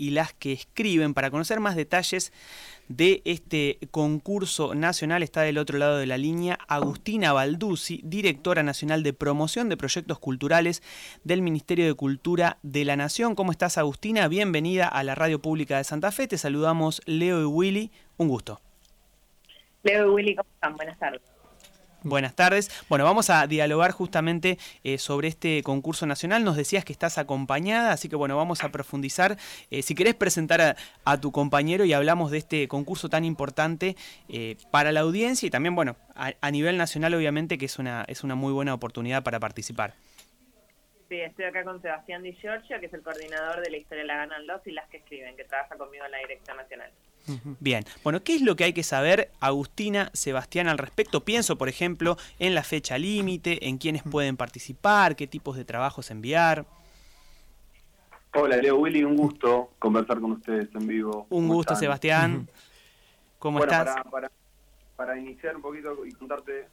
y las que escriben. Para conocer más detalles de este concurso nacional está del otro lado de la línea Agustina Balduzzi, directora nacional de promoción de proyectos culturales del Ministerio de Cultura de la Nación. ¿Cómo estás, Agustina? Bienvenida a la Radio Pública de Santa Fe. Te saludamos Leo y Willy. Un gusto. Leo y Willy, ¿cómo están? Buenas tardes. Buenas tardes. Bueno, vamos a dialogar justamente sobre este concurso nacional. Nos decías que estás acompañada, así que bueno, vamos a profundizar. Si querés presentar a tu compañero y hablamos de este concurso tan importante para la audiencia y también, bueno, a nivel nacional obviamente que es una muy buena oportunidad para participar. Sí, estoy acá con Sebastián Di Giorgio, que es el coordinador de la historia la ganan los y las que escriben, que trabaja conmigo en la dirección nacional. Bien, bueno, ¿qué es lo que hay que saber, Agustina, Sebastián, al respecto? Pienso, por ejemplo, en la fecha límite, en quiénes pueden participar, qué tipos de trabajos enviar. Hola, Leo, Willy, un gusto conversar con ustedes en vivo. Un gusto, están? Sebastián. ¿Cómo estás? Para iniciar un poquito y contarte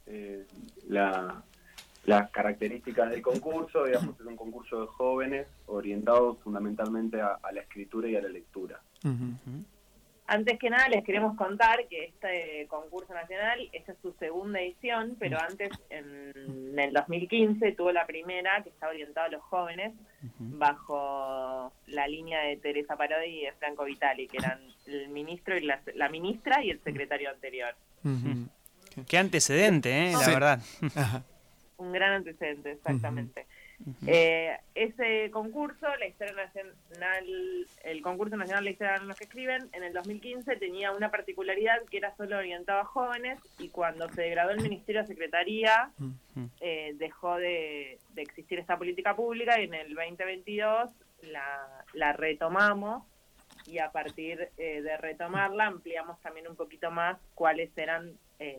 las características del concurso, digamos, es un concurso de jóvenes orientados fundamentalmente a la escritura y a la lectura. Antes que nada les queremos contar que este concurso nacional, esta es su segunda edición, pero antes, en el 2015, tuvo la primera, que estaba orientada a los jóvenes, bajo la línea de Teresa Parodi y de Franco Vitali, que eran el ministro y la ministra y el secretario anterior. Qué antecedente, la verdad. Un gran antecedente, exactamente. Ese concurso, el concurso nacional de historia de los que escriben, en el 2015 tenía una particularidad que era solo orientado a jóvenes, y cuando se degradó el Ministerio de Secretaría dejó de existir esta política pública, y en el 2022 la retomamos, y a partir de retomarla ampliamos también un poquito más cuáles eran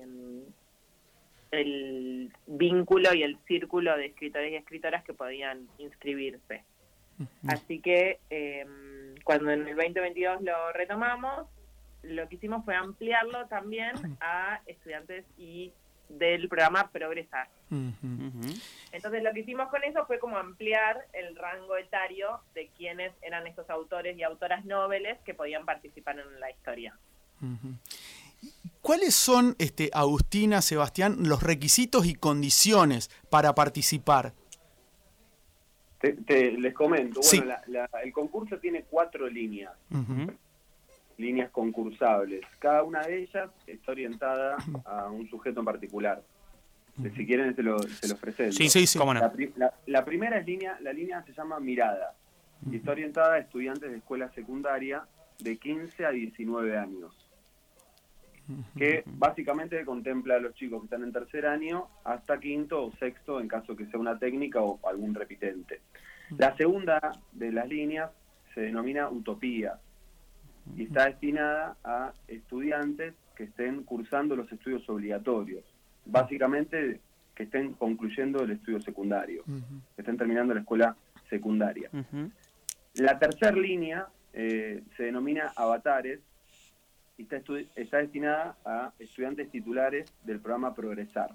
el vínculo y el círculo de escritores y escritoras que podían inscribirse. Así que cuando en el 2022 lo retomamos, lo que hicimos fue ampliarlo también a estudiantes y del programa Progresar. Entonces lo que hicimos con eso fue como ampliar el rango etario de quiénes eran estos autores y autoras nobles que podían participar en la historia. ¿Cuáles son, Agustina, Sebastián, los requisitos y condiciones para participar? Les comento. Sí. Bueno, el concurso tiene 4 líneas, líneas concursables. Cada una de ellas está orientada a un sujeto en particular. Si quieren se los presento. Sí, cómo no. La primera la línea se llama Mirada, y está orientada a estudiantes de escuela secundaria de 15 a 19 años. Que básicamente contempla a los chicos que están en tercer año hasta quinto o sexto, en caso que sea una técnica o algún repitente. La segunda de las líneas se denomina Utopía y está destinada a estudiantes que estén cursando los estudios obligatorios, básicamente que estén concluyendo el estudio secundario, que estén terminando la escuela secundaria. La tercera línea se denomina Avatares, y está destinada a estudiantes titulares del programa Progresar.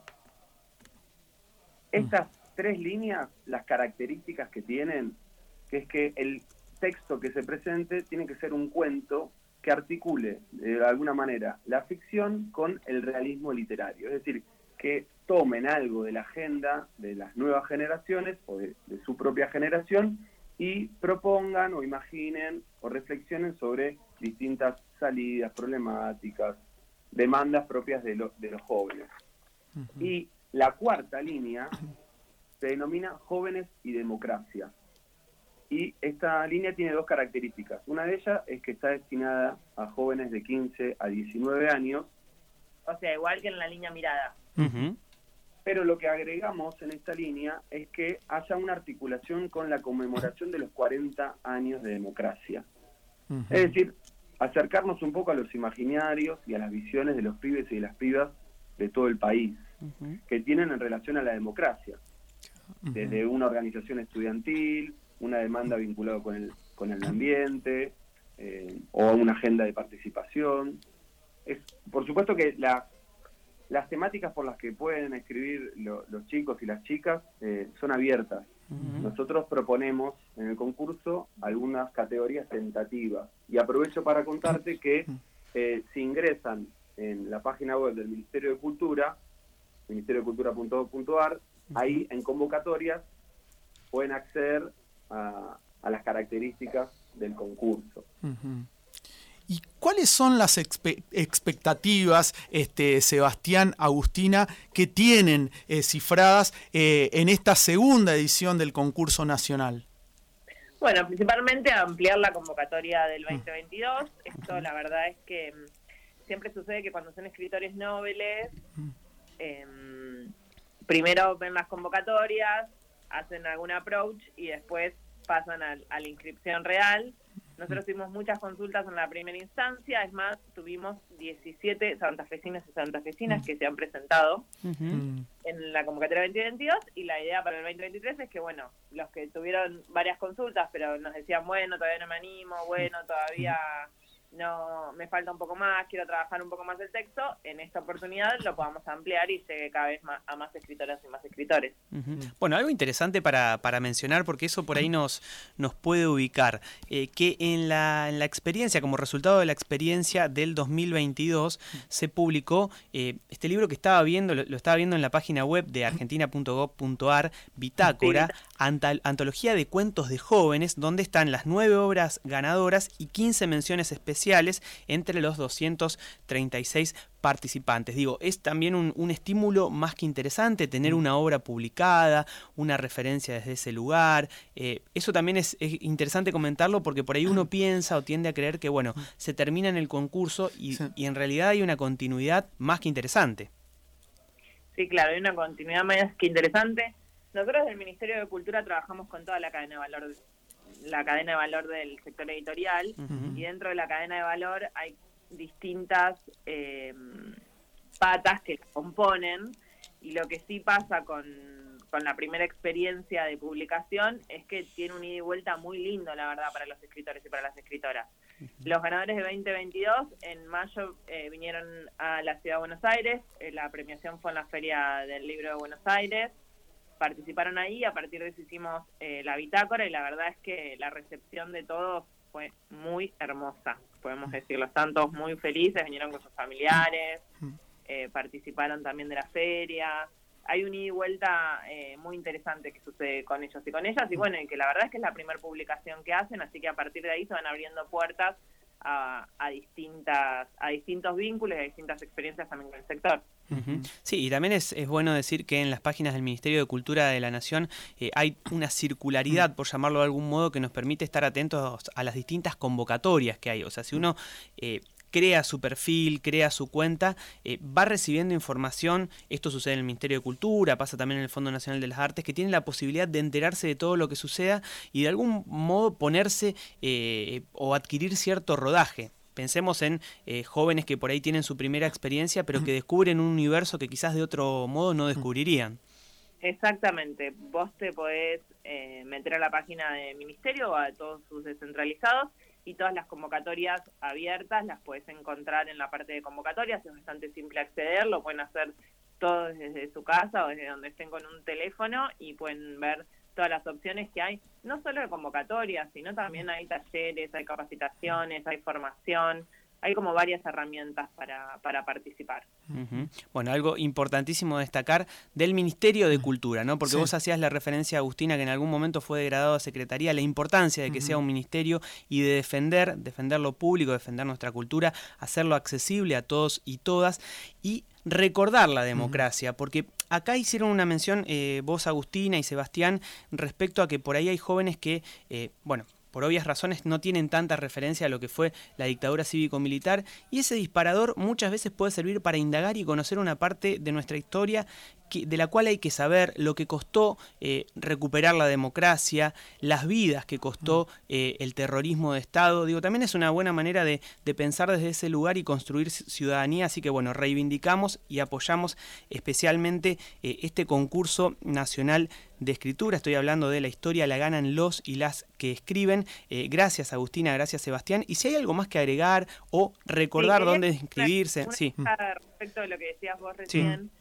Estas 3 líneas, las características que tienen, que es que el texto que se presente tiene que ser un cuento que articule de alguna manera la ficción con el realismo literario, es decir, que tomen algo de la agenda de las nuevas generaciones o de su propia generación y propongan o imaginen o reflexionen sobre distintas salidas, problemáticas, demandas propias de los jóvenes. Y la cuarta línea se denomina Jóvenes y Democracia. Y esta línea tiene 2 características. Una de ellas es que está destinada a jóvenes de 15 a 19 años. O sea, igual que en la línea Mirada. Pero lo que agregamos en esta línea es que haya una articulación con la conmemoración de los 40 años de democracia. Es decir, acercarnos un poco a los imaginarios y a las visiones de los pibes y de las pibas de todo el país, que tienen en relación a la democracia, desde una organización estudiantil, una demanda vinculada con el ambiente, o una agenda de participación. Por supuesto que las temáticas por las que pueden escribir los chicos y las chicas son abiertas, Nosotros proponemos en el concurso algunas categorías tentativas. Y aprovecho para contarte que si ingresan en la página web del Ministerio de Cultura, ministeriodecultura.gov.ar, ahí en convocatorias pueden acceder a las características del concurso. ¿Y cuáles son las expectativas, Sebastián, Agustina, que tienen cifradas en esta segunda edición del concurso nacional? Bueno, principalmente ampliar la convocatoria del 2022. Esto la verdad es que siempre sucede que cuando son escritores noveles, primero ven las convocatorias, hacen algún approach y después pasan a la inscripción real. Nosotros tuvimos muchas consultas en la primera instancia, es más, tuvimos 17 santafesinos y santafesinas que se han presentado en la convocatoria 2022, y la idea para el 2023 es que, bueno, los que tuvieron varias consultas, pero nos decían, bueno, todavía no me animo, bueno, todavía no, me falta un poco más, quiero trabajar un poco más el texto, en esta oportunidad lo podamos ampliar y llegue cada vez más a más escritoras y más escritores. Bueno, algo interesante para mencionar, porque eso por ahí nos puede ubicar, que en la experiencia, como resultado de la experiencia del 2022, se publicó este libro que estaba viendo, lo estaba viendo en la página web de argentina.gov.ar, Bitácora, antología de cuentos de jóvenes, donde están las 9 obras ganadoras y 15 menciones especiales entre los 236 participantes. Digo, es también un estímulo más que interesante tener una obra publicada, una referencia desde ese lugar. Eso también es interesante comentarlo, porque por ahí uno piensa o tiende a creer que, bueno, se termina en el concurso y en realidad hay una continuidad más que interesante. Sí, claro, hay una continuidad más que interesante. Nosotros del Ministerio de Cultura trabajamos con toda la cadena de valor del sector editorial, y dentro de la cadena de valor hay distintas patas que componen, y lo que sí pasa con la primera experiencia de publicación es que tiene un ida y vuelta muy lindo, la verdad, para los escritores y para las escritoras. Los ganadores de 2022 en mayo vinieron a la Ciudad de Buenos Aires, la premiación fue en la Feria del Libro de Buenos Aires, participaron ahí, a partir de eso hicimos la bitácora, y la verdad es que la recepción de todos fue muy hermosa, podemos decirlo. Están todos muy felices, vinieron con sus familiares, participaron también de la feria. Hay un ida y vuelta muy interesante que sucede con ellos y con ellas, y bueno, y que la verdad es que es la primera publicación que hacen, así que a partir de ahí se van abriendo puertas a distintos vínculos y a distintas experiencias también con el sector. Sí, y también es bueno decir que en las páginas del Ministerio de Cultura de la Nación hay una circularidad, por llamarlo de algún modo, que nos permite estar atentos a las distintas convocatorias que hay. O sea, si uno crea su perfil, crea su cuenta, va recibiendo información. Esto sucede en el Ministerio de Cultura, pasa también en el Fondo Nacional de las Artes, que tiene la posibilidad de enterarse de todo lo que suceda y de algún modo ponerse o adquirir cierto rodaje. Pensemos en jóvenes que por ahí tienen su primera experiencia, pero que descubren un universo que quizás de otro modo no descubrirían. Exactamente. Vos te podés meter a la página del Ministerio o a todos sus descentralizados, y todas las convocatorias abiertas las podés encontrar en la parte de convocatorias. Es bastante simple acceder, lo pueden hacer todos desde su casa o desde donde estén con un teléfono, y pueden ver todas las opciones que hay, no solo de convocatorias, sino también hay talleres, hay capacitaciones, hay formación, hay como varias herramientas para participar. Bueno, algo importantísimo destacar del Ministerio de Cultura, ¿no? Porque vos hacías la referencia, Agustina, que en algún momento fue degradado a Secretaría, la importancia de que sea un ministerio y de defender lo público, defender nuestra cultura, hacerlo accesible a todos y todas, y recordar la democracia, porque acá hicieron una mención vos, Agustina y Sebastián, respecto a que por ahí hay jóvenes que, por obvias razones no tienen tanta referencia a lo que fue la dictadura cívico-militar, y ese disparador muchas veces puede servir para indagar y conocer una parte de nuestra historia de la cual hay que saber lo que costó recuperar la democracia, las vidas que costó el terrorismo de Estado. Digo, también es una buena manera de pensar desde ese lugar y construir ciudadanía, así que bueno, reivindicamos y apoyamos especialmente este concurso nacional de escritura. Estoy hablando de La historia la ganan los y las que escriben. Gracias, Agustina, gracias, Sebastián. Y si hay algo más que agregar o recordar dónde inscribirse. Respecto a lo que decías vos recién,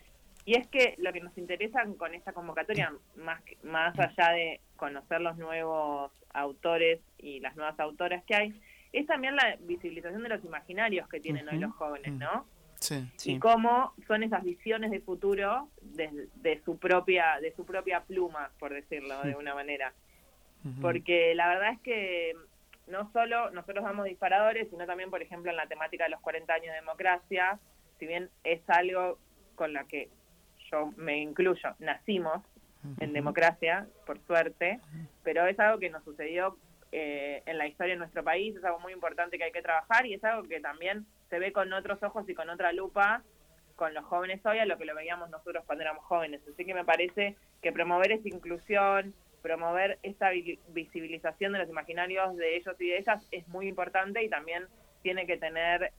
Y es que lo que nos interesa con esta convocatoria, más allá de conocer los nuevos autores y las nuevas autoras que hay, es también la visibilización de los imaginarios que tienen hoy los jóvenes, ¿no? Sí. Y cómo son esas visiones de futuro de su propia pluma, por decirlo de una manera. Porque la verdad es que no solo nosotros damos disparadores, sino también, por ejemplo, en la temática de los 40 años de democracia, si bien es algo con la que yo me incluyo, nacimos en democracia, por suerte, pero es algo que nos sucedió en la historia de nuestro país, es algo muy importante que hay que trabajar y es algo que también se ve con otros ojos y con otra lupa con los jóvenes hoy a lo que lo veíamos nosotros cuando éramos jóvenes. Así que me parece que promover esa inclusión, promover esta visibilización de los imaginarios de ellos y de ellas es muy importante y también tiene que tener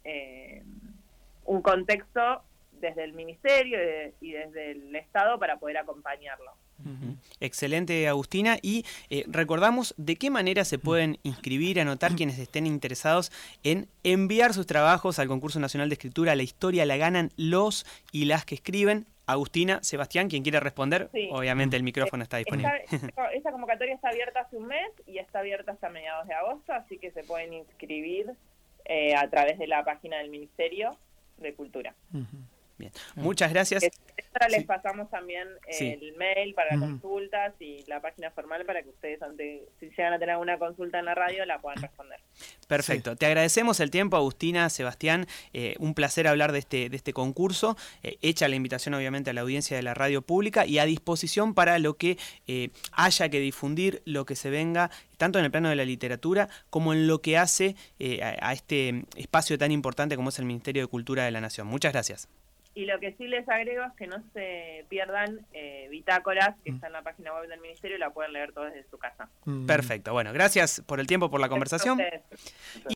un contexto desde el Ministerio y desde el Estado para poder acompañarlo. Excelente, Agustina. Y recordamos de qué manera se pueden inscribir, anotar quienes estén interesados en enviar sus trabajos al Concurso Nacional de Escritura. La historia la ganan los y las que escriben. Agustina, Sebastián, quien quiera responder, sí. Obviamente el micrófono está disponible. Esta convocatoria está abierta hace un mes y está abierta hasta mediados de agosto, así que se pueden inscribir a través de la página del Ministerio de Cultura. Bien. Muchas gracias. Ahora les pasamos también el mail para consultas y la página formal para que ustedes, si llegan a tener alguna consulta en la radio, la puedan responder. Perfecto. Te agradecemos el tiempo, Agustina, Sebastián. Un placer hablar de este concurso. Hecha la invitación, obviamente, a la audiencia de la radio pública y a disposición para lo que haya que difundir, lo que se venga, tanto en el plano de la literatura como en lo que hace a este espacio tan importante como es el Ministerio de Cultura de la Nación. Muchas gracias. Y lo que sí les agrego es que no se pierdan bitácoras que está en la página web del Ministerio y la pueden leer todos desde su casa. Perfecto. Bueno, gracias por el tiempo, por la conversación.